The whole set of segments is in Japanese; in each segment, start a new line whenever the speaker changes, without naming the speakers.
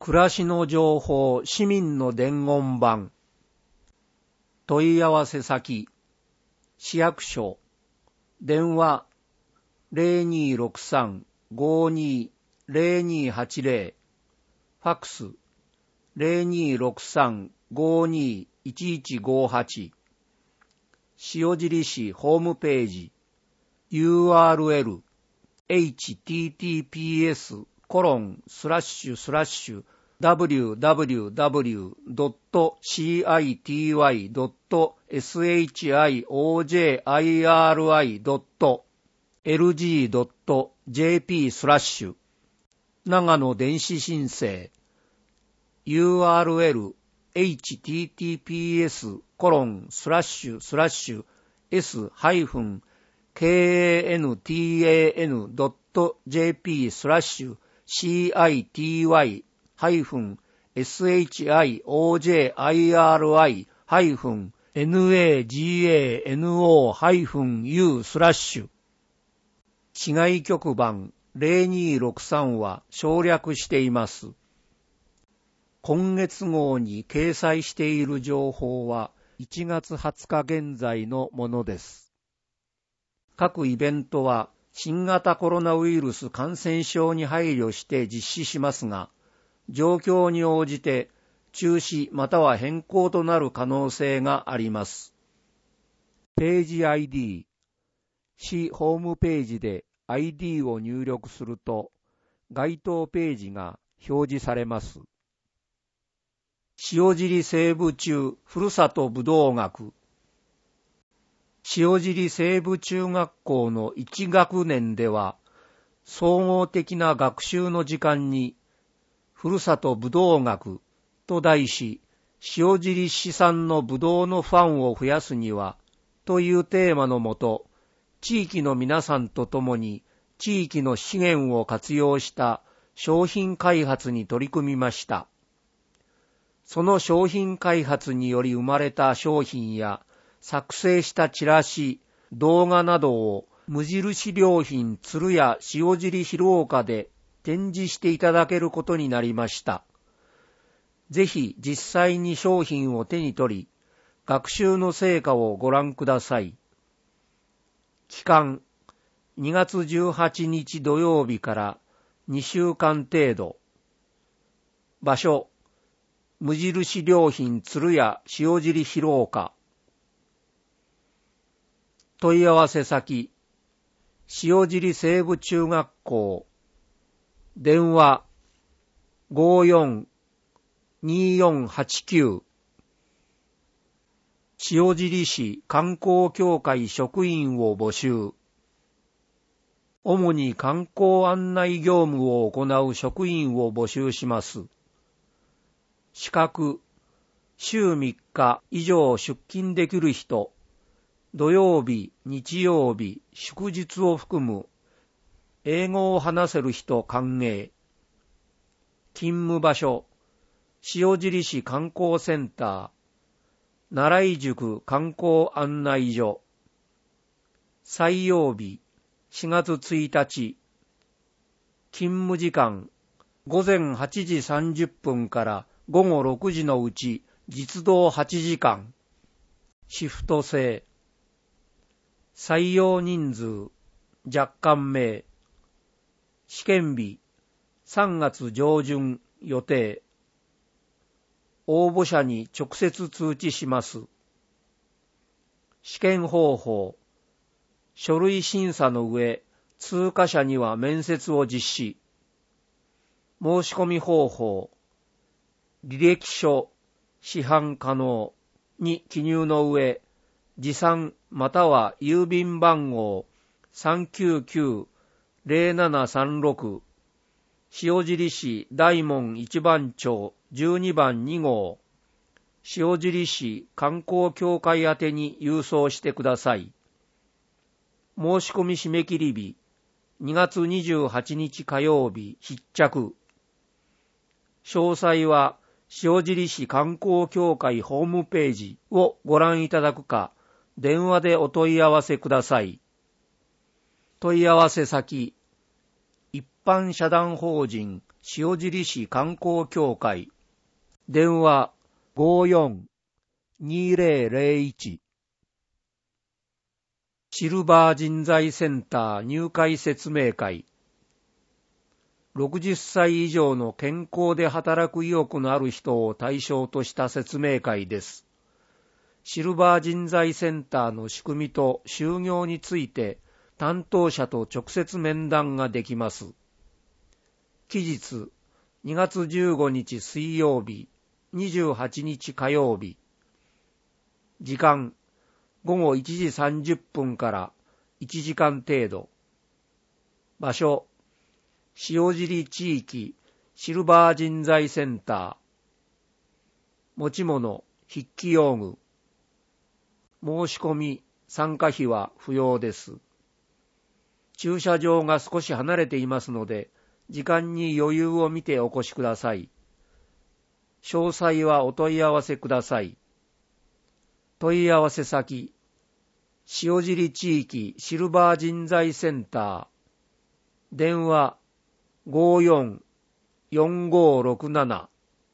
暮らしの情報市民の伝言板。問い合わせ先市役所電話 0263-520280 ファックス 0263-521158 塩尻市ホームページ URL https://www.city.shiri.lg.jp/ 長野電子申請 URL https://s-kntano.jp/shitywifnagano-u/ 市外局番0263は省略しています。今月号に掲載している情報は1月20日現在のものです。各イベントは新型コロナウイルス感染症に配慮して実施しますが、状況に応じて中止または変更となる可能性があります。ページ ID、市ホームページで ID を入力すると、該当ページが表示されます。塩尻西部中ふるさとぶどう学。塩尻西部中学校の1学年では、総合的な学習の時間に、ふるさとぶどう学と題し、塩尻市産のぶどうのファンを増やすには、というテーマのもと、地域の皆さんと共に地域の資源を活用した商品開発に取り組みました。その商品開発により生まれた商品や作成したチラシ、動画などを無印良品鶴屋塩尻広岡で展示していただけることになりました。ぜひ実際に商品を手に取り、学習の成果をご覧ください。期間、2月18日土曜日から2週間程度。場所、無印良品鶴屋塩尻広岡。問い合わせ先、塩尻西部中学校。電話、54-2489。塩尻市観光協会職員を募集。主に観光案内業務を行う職員を募集します。資格、週3日以上出勤できる人、土曜日、日曜日、祝日を含む、英語を話せる人歓迎。勤務場所、塩尻市観光センター、奈良井宿観光案内所。採用日、4月1日。勤務時間、午前8時30分から午後6時のうち実働8時間。シフト制。採用人数、若干名。試験日、3月上旬予定。応募者に直接通知します。試験方法。書類審査の上、通過者には面接を実施。申し込み方法。履歴書、市販可能に記入の上、持参または郵便番号 399-0736 塩尻市大門一番町12番2号塩尻市観光協会宛てに郵送してください。申し込み締め切り日2月28日火曜日必着。詳細は塩尻市観光協会ホームページをご覧いただくか、電話でお問い合わせください。問い合わせ先、一般社団法人塩尻市観光協会。電話 54-2001。シルバー人材センター入会説明会。60歳以上の健康で働く意欲のある人を対象とした説明会です。シルバー人材センターの仕組みと就業について担当者と直接面談ができます。期日2月15日水曜日、28日火曜日。時間午後1時30分から1時間程度。場所塩尻地域シルバー人材センター。持ち物筆記用具。申し込み参加費は不要です。駐車場が少し離れていますので、時間に余裕を見てお越しください。詳細はお問い合わせください。問い合わせ先塩尻地域シルバー人材センター。電話54-4567。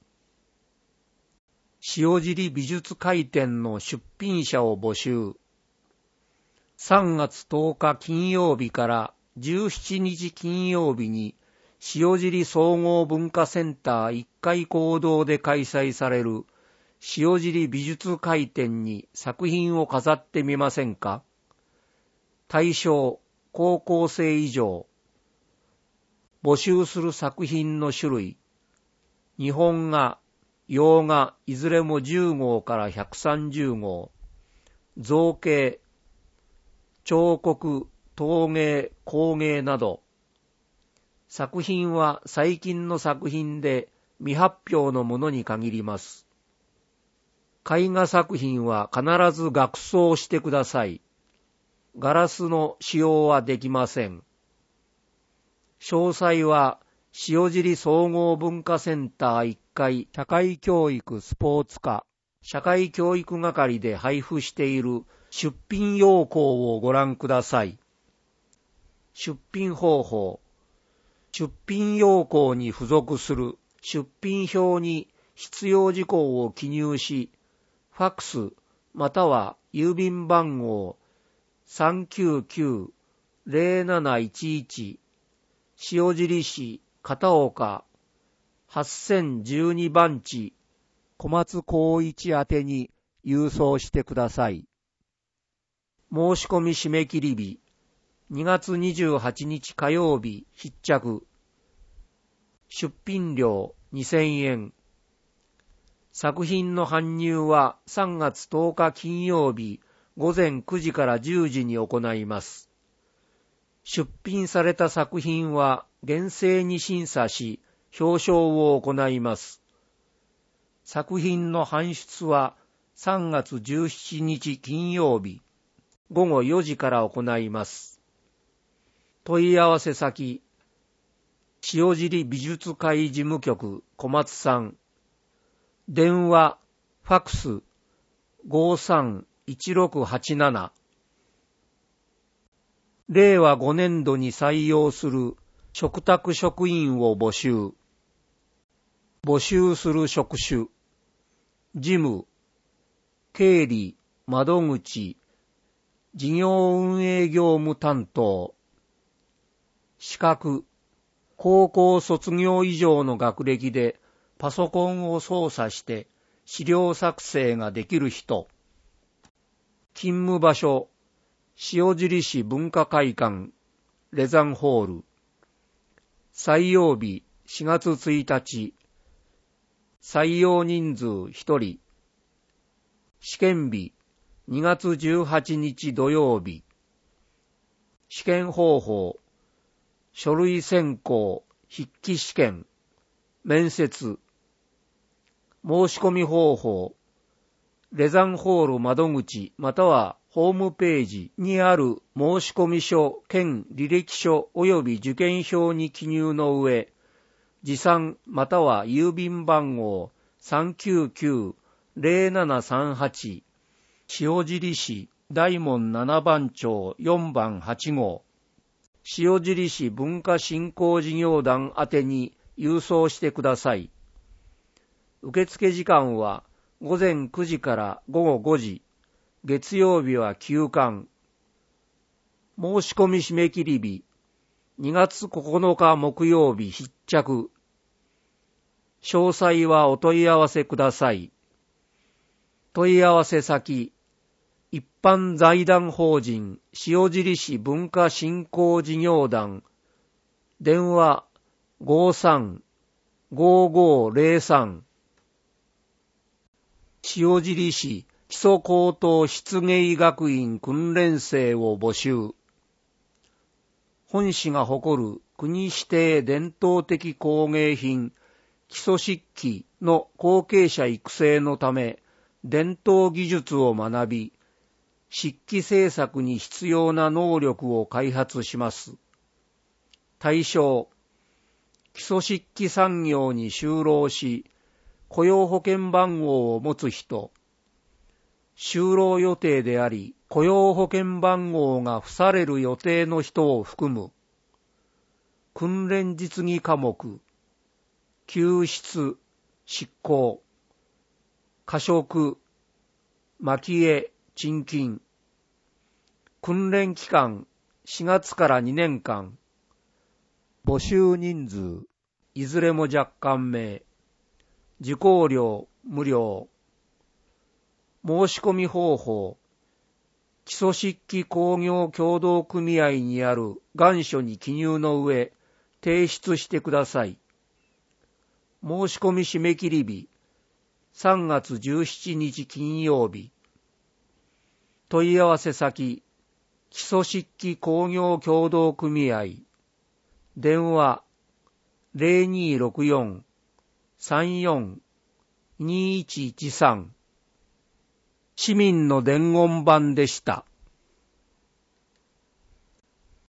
塩尻美術会展の出品者を募集。3月10日金曜日から17日金曜日に塩尻総合文化センター1階講堂で開催される塩尻美術会展に作品を飾ってみませんか？対象高校生以上。募集する作品の種類、日本画、洋画いずれも10号から130号、造形、彫刻、陶芸、工芸など、作品は最近の作品で未発表のものに限ります。絵画作品は必ず額装してください。ガラスの使用はできません。詳細は塩尻総合文化センター1階社会教育スポーツ課社会教育係で配布している出品要項をご覧ください。出品方法。出品要項に付属する出品表に必要事項を記入し、ファックスまたは郵便番号399-0711塩尻市片岡8012番地小松光一宛てに郵送してください。申し込み締め切り日2月28日火曜日必着。出品料2000円。作品の搬入は3月10日金曜日午前9時から10時に行います。出品された作品は厳正に審査し、表彰を行います。作品の搬出は3月17日金曜日午後4時から行います。問い合わせ先、塩尻美術会事務局小松さん。電話、ファックス531687。令和5年度に採用する嘱託職員を募集。募集する職種。事務、経理、窓口、事業運営業務担当。資格、高校卒業以上の学歴でパソコンを操作して資料作成ができる人。勤務場所、塩尻市文化会館、レザンホール。採用日4月1日。採用人数1人。試験日2月18日土曜日。試験方法、書類選考、筆記試験、面接。申し込み方法、レザンホール窓口またはホームページにある申込書兼履歴書及び受験票に記入の上、持参または郵便番号399-0738塩尻市大門7番町4番8号塩尻市文化振興事業団宛てに郵送してください。受付時間は午前9時から午後5時、月曜日は休館。申し込み締め切り日、2月9日木曜日必着。詳細はお問い合わせください。問い合わせ先、一般財団法人塩尻市文化振興事業団、電話 53-5503 塩尻市基礎高等漆芸学院訓練生を募集。本市が誇る国指定伝統的工芸品基礎漆器の後継者育成のため伝統技術を学び、漆器製作に必要な能力を開発します。対象、基礎漆器産業に就労し、雇用保険番号を持つ人、就労予定であり、雇用保険番号が付される予定の人を含む。訓練実技科目、救出、執行、過食、蒔絵、沈金。訓練期間、4月から2年間。募集人数、いずれも若干名。受講料、無料。申し込み方法、基礎漆器工業協同組合にある願書に記入の上、提出してください。申し込み締め切り日、3月17日金曜日。問い合わせ先、基礎漆器工業協同組合。電話、0264-34-2113。市民の伝言板でした。